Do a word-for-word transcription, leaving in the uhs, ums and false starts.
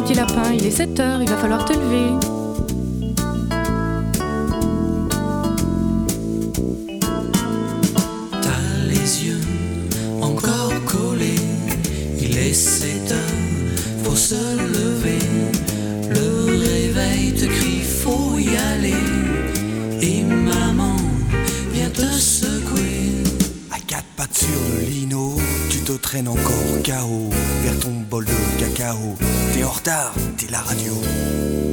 petit lapin, il est sept heures, il va falloir te lever. T'as les yeux encore collés, il est sept heures, faut se lever. Le réveil te crie, faut y aller. Et maman vient te secouer. À quatre pattes sur le lino, tu te traînes encore K O vers ton bol de cacao. T'es en retard, t'es la radio.